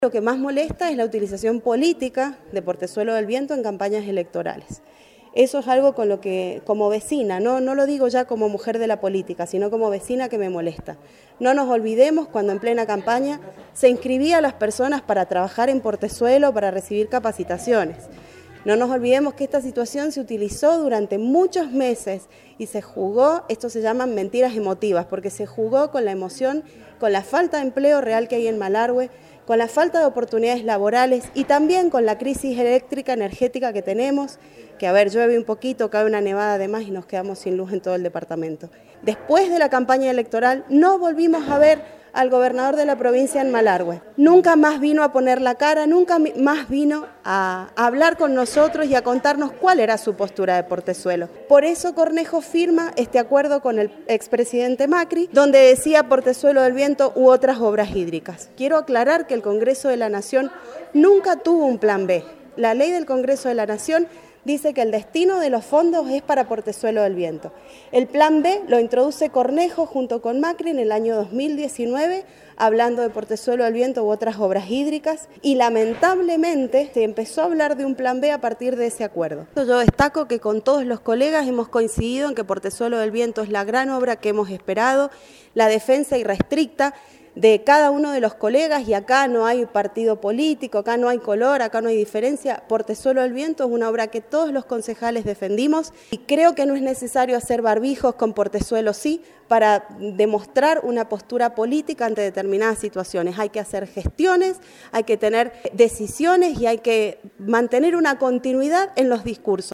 Lo que más molesta es la utilización política de Portezuelo del Viento en campañas electorales. Eso es algo con lo que, como vecina, no lo digo ya como mujer de la política, sino como vecina, que me molesta. No nos olvidemos cuando en plena campaña se inscribía a las personas para trabajar en Portezuelo, para recibir capacitaciones. No nos olvidemos que esta situación se utilizó durante muchos meses y se jugó, esto se llaman mentiras emotivas, porque se jugó con la emoción, con la falta de empleo real que hay en Malargüe, con la falta de oportunidades laborales y también con la crisis eléctrica energética que tenemos, que llueve un poquito, cae una nevada de más y nos quedamos sin luz en todo el departamento. Después de la campaña electoral no volvimos a ver al gobernador de la provincia en Malargüe. Nunca más vino a poner la cara, nunca más vino a hablar con nosotros y a contarnos cuál era su postura de Portezuelo. Por eso Cornejo firma este acuerdo con el expresidente Macri, donde decía Portezuelo del Viento u otras obras hídricas. Quiero aclarar que el Congreso de la Nación nunca tuvo un plan B. La ley del Congreso de la Nación dice que el destino de los fondos es para Portezuelo del Viento. El plan B lo introduce Cornejo junto con Macri en el año 2019, hablando de Portezuelo del Viento u otras obras hídricas, y lamentablemente se empezó a hablar de un plan B a partir de ese acuerdo. Yo destaco que con todos los colegas hemos coincidido en que Portezuelo del Viento es la gran obra que hemos esperado, la defensa irrestricta de cada uno de los colegas, y acá no hay partido político, acá no hay color, acá no hay diferencia. Portezuelo del Viento es una obra que todos los concejales defendimos y creo que no es necesario hacer barbijos con Portezuelo sí para demostrar una postura política ante determinadas situaciones. Hay que hacer gestiones, hay que tener decisiones y hay que mantener una continuidad en los discursos.